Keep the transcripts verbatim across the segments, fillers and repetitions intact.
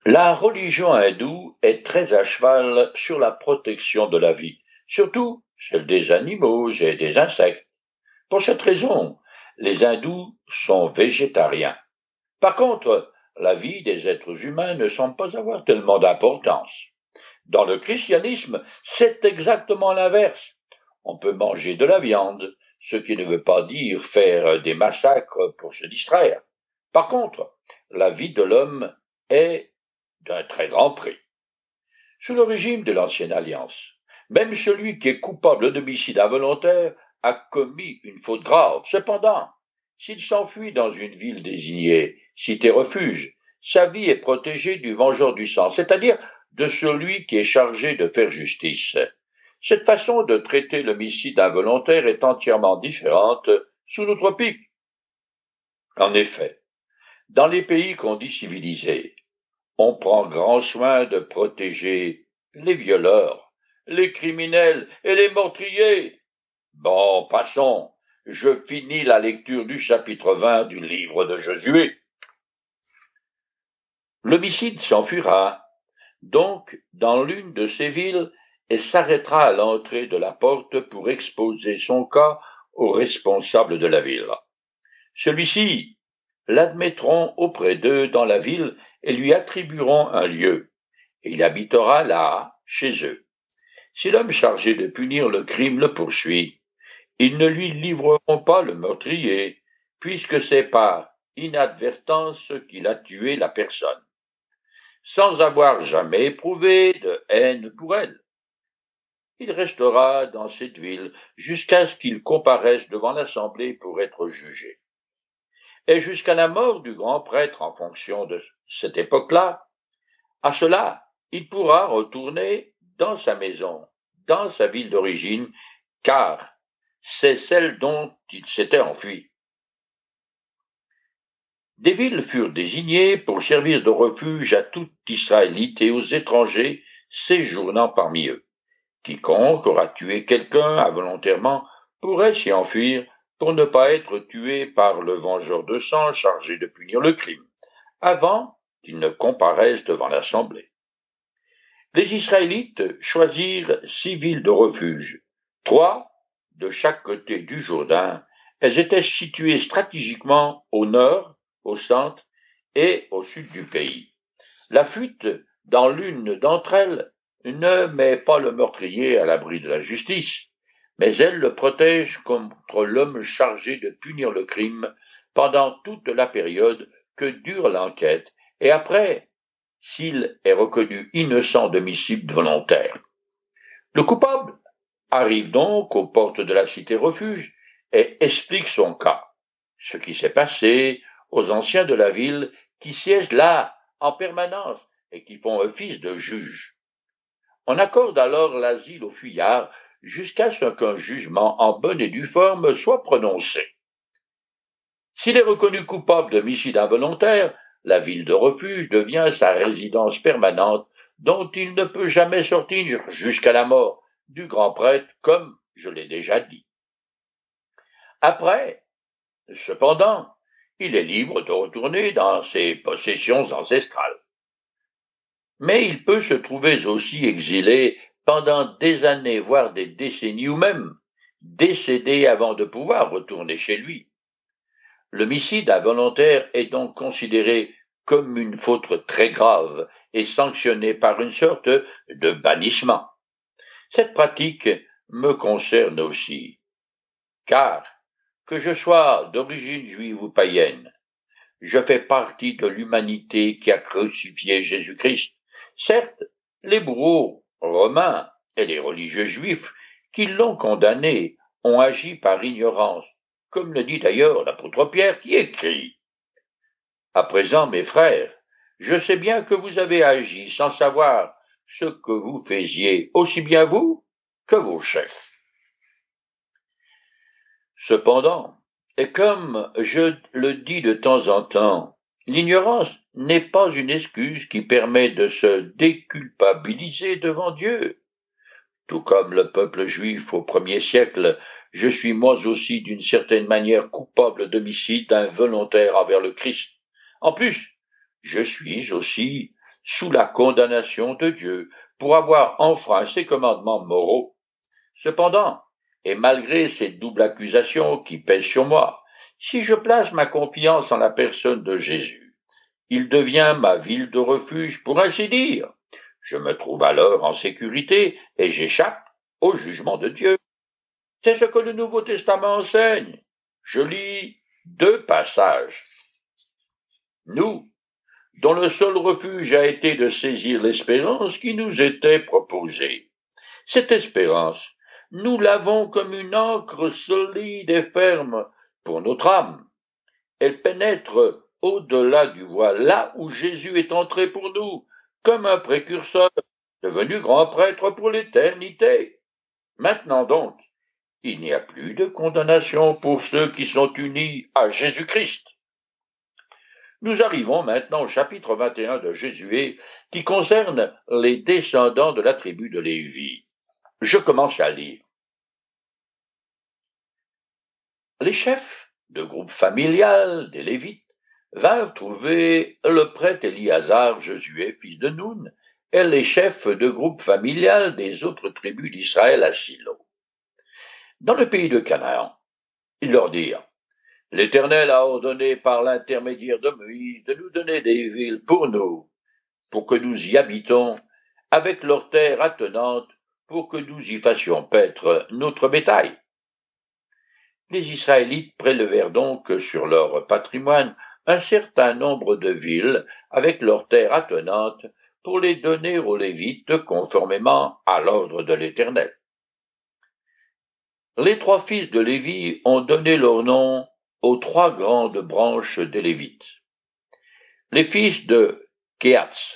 La religion hindoue est très à cheval sur la protection de la vie, surtout celle des animaux et des insectes. Pour cette raison, les hindous sont végétariens. Par contre, la vie des êtres humains ne semble pas avoir tellement d'importance. Dans le christianisme, c'est exactement l'inverse. On peut manger de la viande, ce qui ne veut pas dire faire des massacres pour se distraire. Par contre, la vie de l'homme est d'un très grand prix. Sous le régime de l'Ancienne Alliance, même celui qui est coupable d'homicide involontaire a commis une faute grave. Cependant, s'il s'enfuit dans une ville désignée cité refuge, sa vie est protégée du vengeur du sang, c'est-à-dire de celui qui est chargé de faire justice. Cette façon de traiter l'homicide involontaire est entièrement différente sous nos tropiques. En effet, dans les pays qu'on dit civilisés, on prend grand soin de protéger les violeurs, les criminels et les meurtriers. Bon, passons. Je finis la lecture du chapitre vingt du livre de Josué. L'homicide s'enfuira donc dans l'une de ces villes et s'arrêtera à l'entrée de la porte pour exposer son cas au responsable de la ville. Celui-ci l'admettront auprès d'eux dans la ville et lui attribueront un lieu, et il habitera là, chez eux. Si l'homme chargé de punir le crime le poursuit, ils ne lui livreront pas le meurtrier, puisque c'est par inadvertance qu'il a tué la personne, sans avoir jamais éprouvé de haine pour elle. Il restera dans cette ville jusqu'à ce qu'il comparaisse devant l'assemblée pour être jugé. Et jusqu'à la mort du grand prêtre en fonction de cette époque-là, à cela, il pourra retourner dans sa maison, dans sa ville d'origine, car c'est celle dont il s'était enfui. Des villes furent désignées pour servir de refuge à tout Israélite et aux étrangers séjournant parmi eux. Quiconque aura tué quelqu'un involontairement pourrait s'y enfuir pour ne pas être tué par le vengeur de sang chargé de punir le crime, avant qu'il ne comparaisse devant l'assemblée. Les Israélites choisirent six villes de refuge, trois de chaque côté du Jourdain. Elles étaient situées stratégiquement au nord, au centre et au sud du pays. La fuite dans l'une d'entre elles ne met pas le meurtrier à l'abri de la justice, mais elle le protège contre l'homme chargé de punir le crime pendant toute la période que dure l'enquête et après, s'il est reconnu innocent d'homicide volontaire. Le coupable arrive donc aux portes de la cité refuge et explique son cas, ce qui s'est passé aux anciens de la ville qui siègent là en permanence et qui font office de juge. On accorde alors l'asile aux fuyards jusqu'à ce qu'un jugement en bonne et due forme soit prononcé. S'il est reconnu coupable d'homicide involontaire, la ville de refuge devient sa résidence permanente dont il ne peut jamais sortir jusqu'à la mort du grand prêtre, comme je l'ai déjà dit. Après, cependant, il est libre de retourner dans ses possessions ancestrales. Mais il peut se trouver aussi exilé pendant des années, voire des décennies, ou même décédé avant de pouvoir retourner chez lui. L'homicide involontaire est donc considéré comme une faute très grave et sanctionné par une sorte de bannissement. Cette pratique me concerne aussi, car, que je sois d'origine juive ou païenne, je fais partie de l'humanité qui a crucifié Jésus-Christ. Certes, les bourreaux romains et les religieux juifs qui l'ont condamné ont agi par ignorance, comme le dit d'ailleurs l'apôtre Pierre qui écrit « À présent, mes frères, je sais bien que vous avez agi sans savoir ce que vous faisiez, aussi bien vous que vos chefs. » Cependant, et comme je le dis de temps en temps, l'ignorance n'est pas une excuse qui permet de se déculpabiliser devant Dieu. Tout comme le peuple juif au premier siècle, je suis moi aussi d'une certaine manière coupable d'homicide involontaire envers le Christ. En plus, je suis aussi sous la condamnation de Dieu pour avoir enfreint ses commandements moraux. Cependant, et malgré cette double accusation qui pèse sur moi, si je place ma confiance en la personne de Jésus, il devient ma ville de refuge, pour ainsi dire. Je me trouve alors en sécurité et j'échappe au jugement de Dieu. C'est ce que le Nouveau Testament enseigne. Je lis deux passages. Nous, dont le seul refuge a été de saisir l'espérance qui nous était proposée. Cette espérance, nous l'avons comme une ancre solide et ferme pour notre âme. Elle pénètre au-delà du voile, là où Jésus est entré pour nous, comme un précurseur, devenu grand prêtre pour l'éternité. Maintenant donc, il n'y a plus de condamnation pour ceux qui sont unis à Jésus-Christ. Nous arrivons maintenant au chapitre vingt et un de Josué, qui concerne les descendants de la tribu de Lévi. Je commence à lire. Les chefs de groupe familial des Lévites vinrent trouver le prêtre Éliasar, Josué, fils de Noun, et les chefs de groupe familial des autres tribus d'Israël à Silo. Dans le pays de Canaan, ils leur dirent, « L'Éternel a ordonné par l'intermédiaire de Moïse de nous donner des villes pour nous, pour que nous y habitons, avec leurs terres attenantes, pour que nous y fassions paître notre bétail. » Les Israélites prélevèrent donc sur leur patrimoine un certain nombre de villes avec leurs terres attenantes pour les donner aux Lévites conformément à l'ordre de l'Éternel. Les trois fils de Lévi ont donné leur nom aux trois grandes branches des Lévites. Les fils de Kehatz,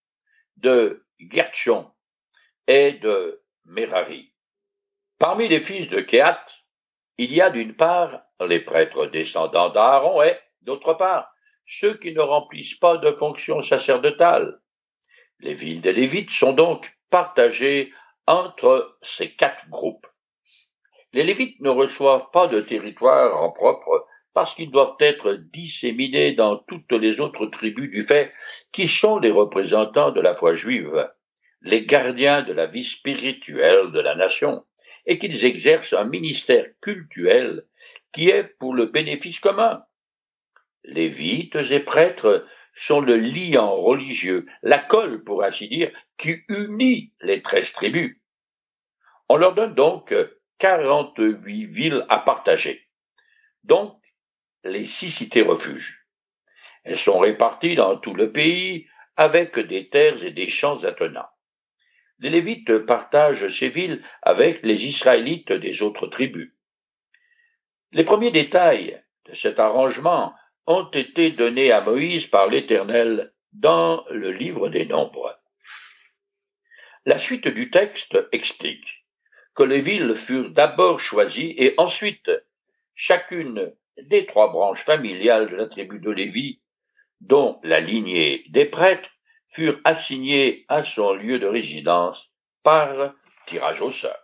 de Gershon et de Merari. Parmi les fils de Kehatz, il y a d'une part les prêtres descendants d'Aaron et, d'autre part, ceux qui ne remplissent pas de fonctions sacerdotales. Les villes des Lévites sont donc partagées entre ces quatre groupes. Les Lévites ne reçoivent pas de territoire en propre parce qu'ils doivent être disséminés dans toutes les autres tribus du fait qu'ils sont les représentants de la foi juive, les gardiens de la vie spirituelle de la nation, et qu'ils exercent un ministère cultuel qui est pour le bénéfice commun. Lévites et prêtres sont le liant religieux, la colle, pour ainsi dire, qui unit les treize tribus. On leur donne donc quarante-huit villes à partager, donc les six cités refuges. Elles sont réparties dans tout le pays avec des terres et des champs attenants. Les Lévites partagent ces villes avec les Israélites des autres tribus. Les premiers détails de cet arrangement ont été donnés à Moïse par l'Éternel dans le livre des Nombres. La suite du texte explique que les villes furent d'abord choisies et ensuite chacune des trois branches familiales de la tribu de Lévi, dont la lignée des prêtres, furent assignées à son lieu de résidence par tirage au sort.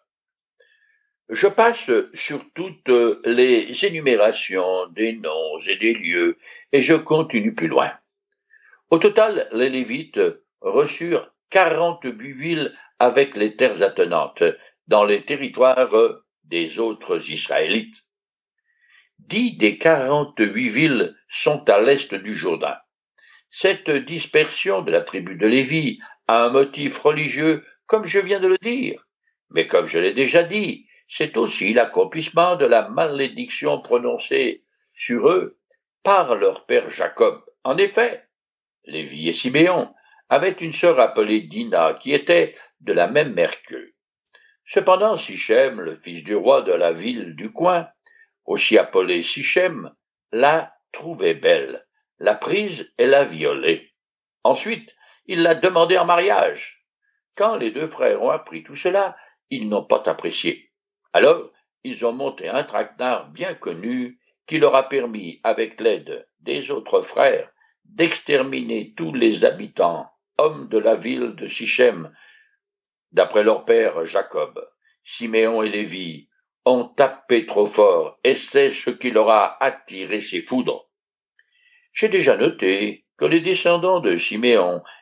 Je passe sur toutes les énumérations des noms et des lieux et je continue plus loin. Au total, les Lévites reçurent quarante-huit villes avec les terres attenantes dans les territoires des autres Israélites. Dix des quarante-huit villes sont à l'est du Jourdain. Cette dispersion de la tribu de Lévi a un motif religieux, comme je viens de le dire, mais comme je l'ai déjà dit, c'est aussi l'accomplissement de la malédiction prononcée sur eux par leur père Jacob. En effet, Lévi et Siméon avaient une sœur appelée Dina, qui était de la même mère qu'eux. Cependant, Sichem, le fils du roi de la ville du coin, aussi appelé Sichem, la trouvait belle, l'a prise et l'a violée. Ensuite, il l'a demandée en mariage. Quand les deux frères ont appris tout cela, ils n'ont pas apprécié. Alors, ils ont monté un traquenard bien connu qui leur a permis, avec l'aide des autres frères, d'exterminer tous les habitants, hommes de la ville de Sichem, d'après leur père Jacob. Siméon et Lévi ont tapé trop fort, et c'est ce qui leur a attiré ces foudres. J'ai déjà noté que les descendants de Siméon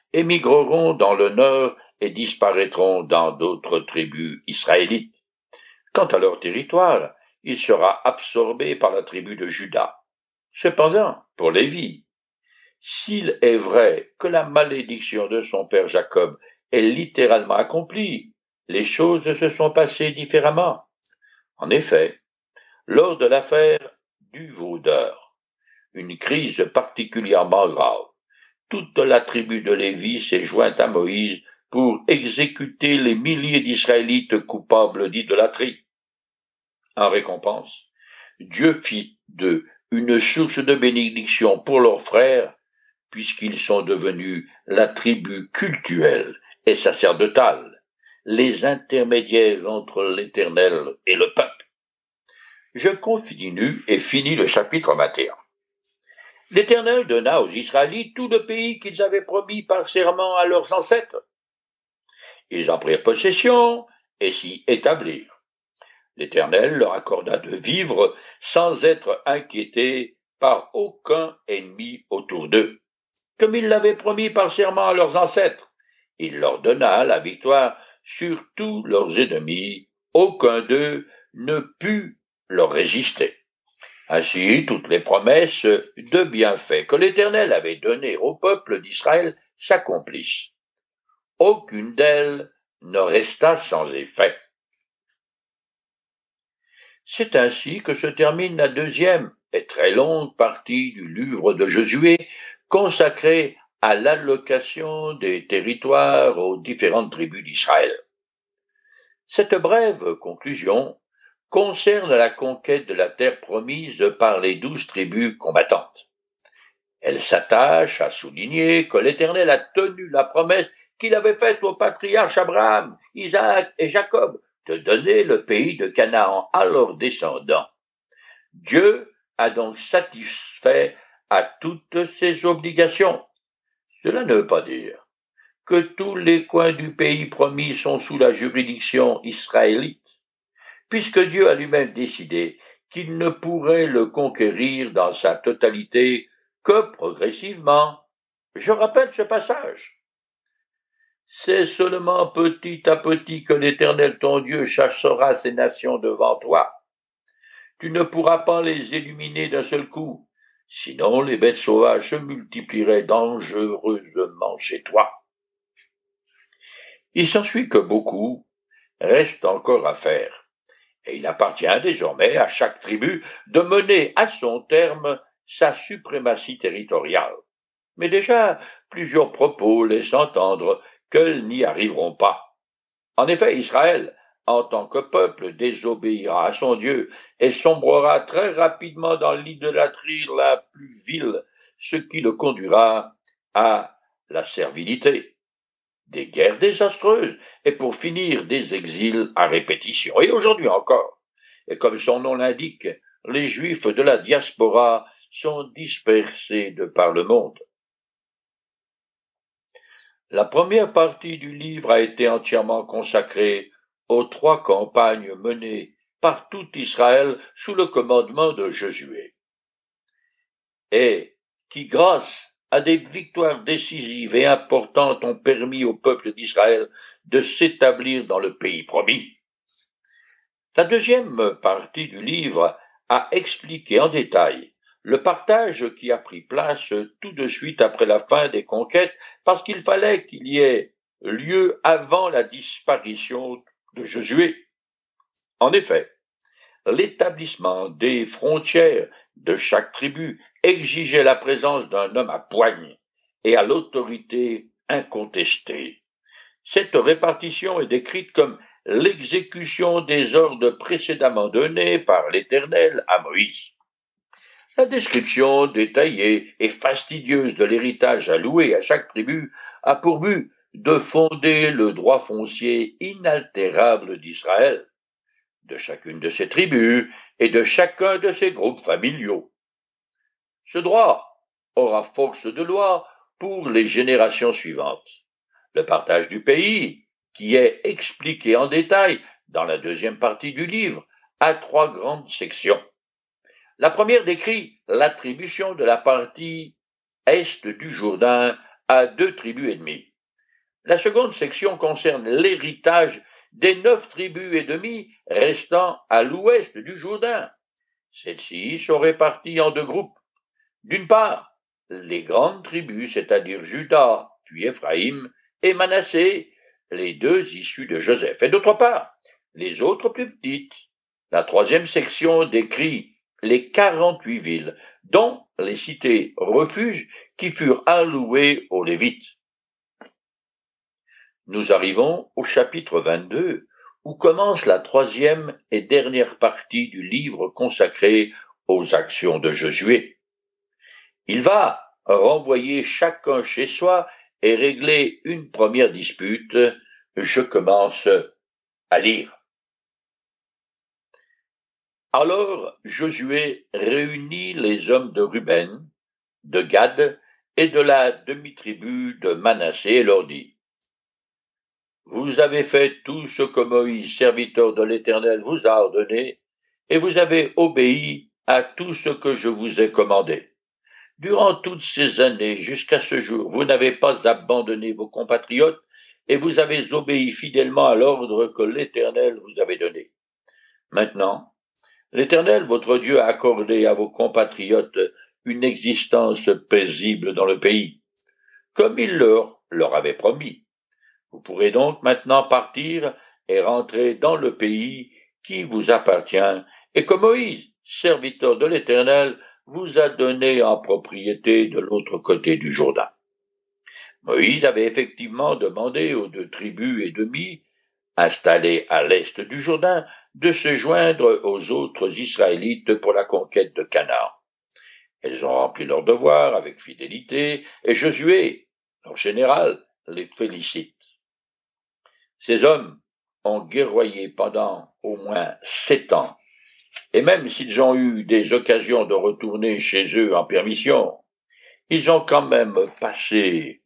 émigreront dans le nord et disparaîtront dans d'autres tribus israélites. Quant à leur territoire, il sera absorbé par la tribu de Juda. Cependant, pour Lévi, s'il est vrai que la malédiction de son père Jacob est littéralement accomplie, les choses se sont passées différemment. En effet, lors de l'affaire du veau d'or, une crise particulièrement grave, toute la tribu de Lévi s'est jointe à Moïse pour exécuter les milliers d'Israélites coupables d'idolâtrie. En récompense, Dieu fit d'eux une source de bénédiction pour leurs frères, puisqu'ils sont devenus la tribu cultuelle et sacerdotale, les intermédiaires entre l'Éternel et le peuple. Je continue et finis le chapitre vingt et un. L'Éternel donna aux Israélites tout le pays qu'ils avaient promis par serment à leurs ancêtres. Ils en prirent possession et s'y établirent. L'Éternel leur accorda de vivre sans être inquiétés par aucun ennemi autour d'eux. Comme il l'avait promis par serment à leurs ancêtres, il leur donna la victoire sur tous leurs ennemis. Aucun d'eux ne put leur résister. Ainsi, toutes les promesses de bienfaits que l'Éternel avait données au peuple d'Israël s'accomplissent. Aucune d'elles ne resta sans effet. C'est ainsi que se termine la deuxième et très longue partie du livre de Josué, consacrée à l'allocation des territoires aux différentes tribus d'Israël. Cette brève conclusion concerne la conquête de la terre promise par les douze tribus combattantes. Elle s'attache à souligner que l'Éternel a tenu la promesse qu'il avait faite aux patriarches Abraham, Isaac et Jacob de donner le pays de Canaan à leurs descendants. Dieu a donc satisfait à toutes ses obligations. Cela ne veut pas dire que tous les coins du pays promis sont sous la juridiction israélite, puisque Dieu a lui-même décidé qu'il ne pourrait le conquérir dans sa totalité que progressivement. Je rappelle ce passage. C'est seulement petit à petit que l'Éternel ton Dieu chassera ces nations devant toi. Tu ne pourras pas les éliminer d'un seul coup, sinon les bêtes sauvages se multiplieraient dangereusement chez toi. Il s'ensuit que beaucoup reste encore à faire, et il appartient désormais à chaque tribu de mener à son terme sa suprématie territoriale. Mais déjà, plusieurs propos laissent entendre qu'elles n'y arriveront pas. En effet, Israël, en tant que peuple, désobéira à son Dieu et sombrera très rapidement dans l'idolâtrie la plus vile, ce qui le conduira à la servilité, des guerres désastreuses et pour finir des exils à répétition. Et aujourd'hui encore, et comme son nom l'indique, les Juifs de la diaspora sont dispersés de par le monde. La première partie du livre a été entièrement consacrée aux trois campagnes menées par tout Israël sous le commandement de Josué, et qui, grâce à des victoires décisives et importantes, ont permis au peuple d'Israël de s'établir dans le pays promis. La deuxième partie du livre a expliqué en détail le partage qui a pris place tout de suite après la fin des conquêtes, parce qu'il fallait qu'il y ait lieu avant la disparition de Josué. En effet, l'établissement des frontières de chaque tribu exigeait la présence d'un homme à poigne et à l'autorité incontestée. Cette répartition est décrite comme l'exécution des ordres précédemment donnés par l'Éternel à Moïse. La description détaillée et fastidieuse de l'héritage alloué à chaque tribu a pour but de fonder le droit foncier inaltérable d'Israël, de chacune de ses tribus et de chacun de ses groupes familiaux. Ce droit aura force de loi pour les générations suivantes. Le partage du pays, qui est expliqué en détail dans la deuxième partie du livre, a trois grandes sections. La première décrit l'attribution de la partie est du Jourdain à deux tribus et demie. La seconde section concerne l'héritage des neuf tribus et demie restant à l'ouest du Jourdain. Celles-ci sont réparties en deux groupes. D'une part, les grandes tribus, c'est-à-dire Juda, puis Éphraïm, et Manassé, les deux issus de Joseph. Et d'autre part, les autres plus petites. La troisième section décrit les quarante-huit villes, dont les cités refuges qui furent allouées aux Lévites. Nous arrivons au chapitre vingt-deux, où commence la troisième et dernière partie du livre consacré aux actions de Josué. Il va renvoyer chacun chez soi et régler une première dispute. Je commence à lire. Alors Josué réunit les hommes de Ruben, de Gad et de la demi-tribu de Manassé et leur dit: Vous avez fait tout ce que Moïse, serviteur de l'Éternel, vous a ordonné, et vous avez obéi à tout ce que je vous ai commandé. Durant toutes ces années, jusqu'à ce jour, vous n'avez pas abandonné vos compatriotes, et vous avez obéi fidèlement à l'ordre que l'Éternel vous avait donné. Maintenant, l'Éternel, votre Dieu, a accordé à vos compatriotes une existence paisible dans le pays, comme il leur, leur avait promis. Vous pourrez donc maintenant partir et rentrer dans le pays qui vous appartient et que Moïse, serviteur de l'Éternel, vous a donné en propriété de l'autre côté du Jourdain. Moïse avait effectivement demandé aux deux tribus et demie, installées à l'est du Jourdain, de se joindre aux autres Israélites pour la conquête de Canaan. Elles ont rempli leur devoir avec fidélité, et Josué, leur général, les félicite. Ces hommes ont guerroyé pendant au moins sept ans, et même s'ils ont eu des occasions de retourner chez eux en permission, ils ont quand même passé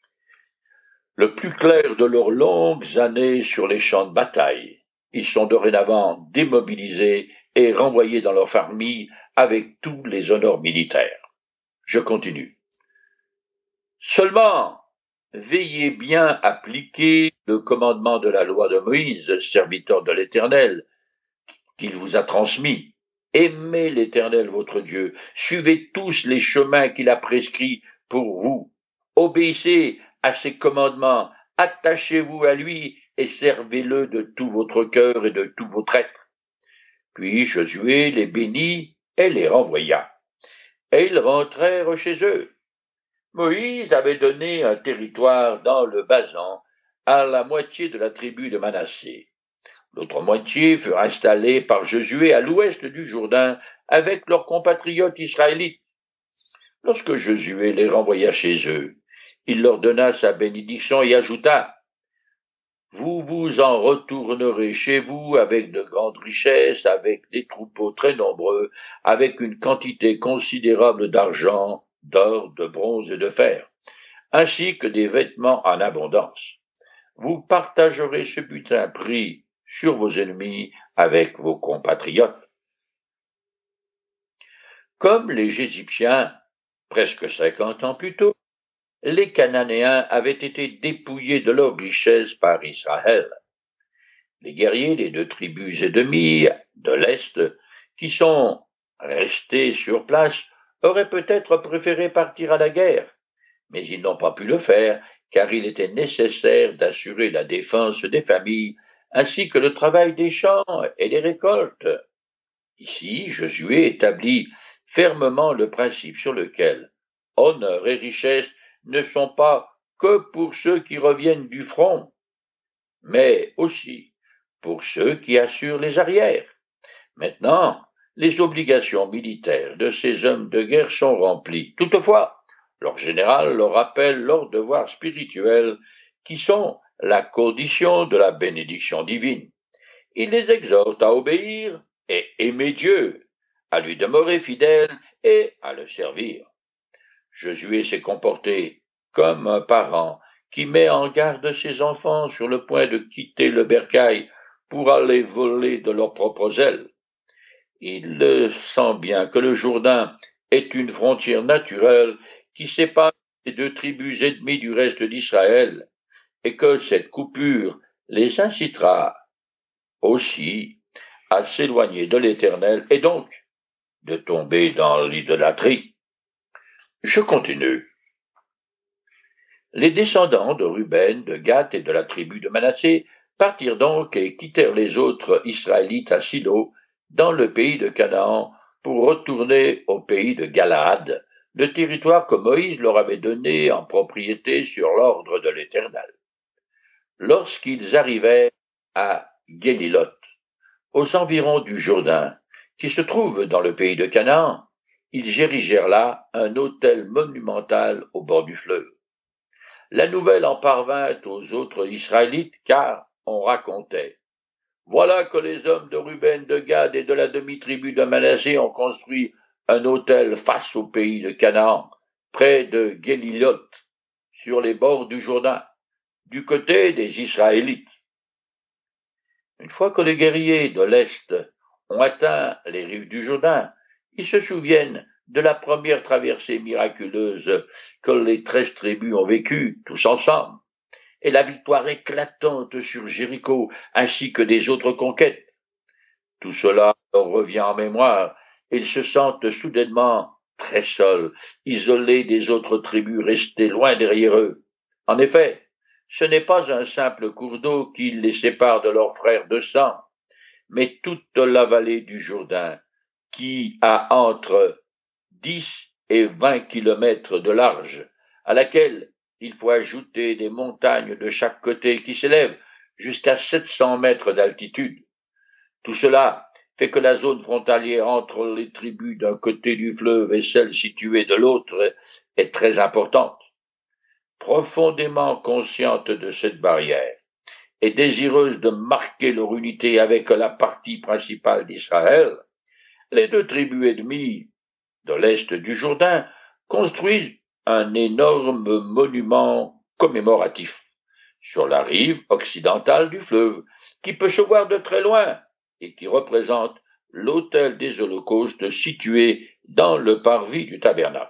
le plus clair de leurs longues années sur les champs de bataille. Ils sont dorénavant démobilisés et renvoyés dans leur famille avec tous les honneurs militaires. Je continue. Seulement, veillez bien à appliquer le commandement de la loi de Moïse, serviteur de l'Éternel, qu'il vous a transmis. Aimez l'Éternel votre Dieu, suivez tous les chemins qu'il a prescrits pour vous, obéissez à ses commandements, attachez-vous à lui et servez-le de tout votre cœur et de tout votre être. Puis Josué les bénit et les renvoya, et ils rentrèrent chez eux. Moïse avait donné un territoire dans le Basan à la moitié de la tribu de Manassé. L'autre moitié fut installée par Josué à l'ouest du Jourdain avec leurs compatriotes israélites. Lorsque Josué les renvoya chez eux, il leur donna sa bénédiction et ajouta: Vous vous en retournerez chez vous avec de grandes richesses, avec des troupeaux très nombreux, avec une quantité considérable d'argent, d'or, de bronze et de fer, ainsi que des vêtements en abondance. Vous partagerez ce butin pris sur vos ennemis avec vos compatriotes. Comme les Égyptiens, presque cinquante ans plus tôt, les Cananéens avaient été dépouillés de leurs richesses par Israël. Les guerriers des deux tribus et demie de l'Est, qui sont restés sur place, auraient peut-être préféré partir à la guerre, mais ils n'ont pas pu le faire, car il était nécessaire d'assurer la défense des familles, ainsi que le travail des champs et des récoltes. Ici, Josué établit fermement le principe sur lequel honneur et richesse ne sont pas que pour ceux qui reviennent du front, mais aussi pour ceux qui assurent les arrières. Maintenant, les obligations militaires de ces hommes de guerre sont remplies. Toutefois, leur général leur rappelle leurs devoirs spirituels, qui sont la condition de la bénédiction divine. Il les exhorte à obéir et aimer Dieu, à lui demeurer fidèle et à le servir. Josué s'est comporté comme un parent qui met en garde ses enfants sur le point de quitter le bercail pour aller voler de leurs propres ailes. Il le sent bien que le Jourdain est une frontière naturelle qui sépare les deux tribus ennemies du reste d'Israël, et que cette coupure les incitera aussi à s'éloigner de l'Éternel et donc de tomber dans l'idolâtrie. Je continue. Les descendants de Ruben, de Gad et de la tribu de Manassé partirent donc et quittèrent les autres Israélites à Silo, dans le pays de Canaan, pour retourner au pays de Galaad, le territoire que Moïse leur avait donné en propriété sur l'ordre de l'Éternel. Lorsqu'ils arrivèrent à Guélilot, aux environs du Jourdain, qui se trouve dans le pays de Canaan, ils érigèrent là un autel monumental au bord du fleuve. La nouvelle en parvint aux autres Israélites, car on racontait: voilà que les hommes de Ruben, de Gad et de la demi-tribu de Manassé ont construit un autel face au pays de Canaan, près de Guélilot, sur les bords du Jourdain, du côté des Israélites. Une fois que les guerriers de l'Est ont atteint les rives du Jourdain, ils se souviennent de la première traversée miraculeuse que les treize tribus ont vécue, tous ensemble, et la victoire éclatante sur Jéricho, ainsi que des autres conquêtes. Tout cela leur revient en mémoire, et ils se sentent soudainement très seuls, isolés des autres tribus restées loin derrière eux. En effet, ce n'est pas un simple cours d'eau qui les sépare de leurs frères de sang, mais toute la vallée du Jourdain, qui a entre dix et vingt kilomètres de large, à laquelle il faut ajouter des montagnes de chaque côté qui s'élèvent jusqu'à sept cents mètres d'altitude. Tout cela fait que la zone frontalière entre les tribus d'un côté du fleuve et celle située de l'autre est très importante. Profondément consciente de cette barrière et désireuse de marquer leur unité avec la partie principale d'Israël, les deux tribus ennemies de l'est du Jourdain construisent un énorme monument commémoratif sur la rive occidentale du fleuve, qui peut se voir de très loin et qui représente l'autel des holocaustes situé dans le parvis du tabernacle.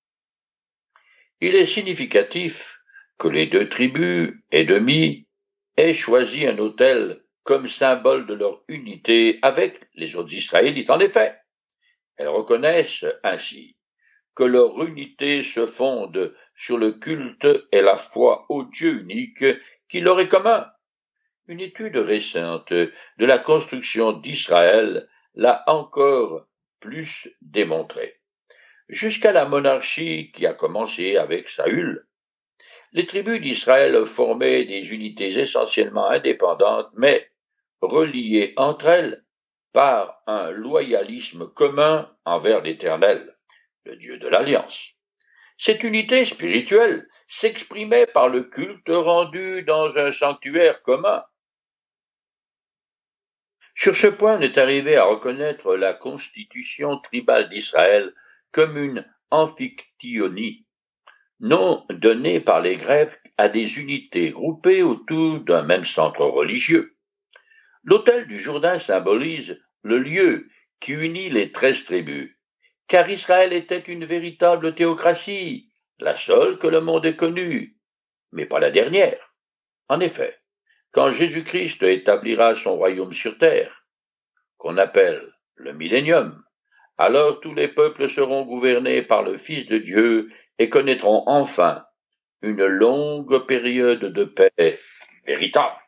Il est significatif que les deux tribus ennemies aient choisi un autel comme symbole de leur unité avec les autres Israélites. En effet, elles reconnaissent ainsi que leur unité se fonde sur le culte et la foi au Dieu unique qui leur est commun. Une étude récente de la construction d'Israël l'a encore plus démontré. Jusqu'à la monarchie qui a commencé avec Saül, les tribus d'Israël formaient des unités essentiellement indépendantes, mais reliées entre elles par un loyalisme commun envers l'Éternel, le Dieu de l'Alliance. Cette unité spirituelle s'exprimait par le culte rendu dans un sanctuaire commun. Sur ce point, on est arrivé à reconnaître la constitution tribale d'Israël comme une amphictyonie, nom donné par les Grecs à des unités groupées autour d'un même centre religieux. L'autel du Jourdain symbolise le lieu qui unit les treize tribus, car Israël était une véritable théocratie, la seule que le monde ait connue, mais pas la dernière. En effet, quand Jésus-Christ établira son royaume sur terre, qu'on appelle le millénium, alors tous les peuples seront gouvernés par le Fils de Dieu et connaîtront enfin une longue période de paix véritable.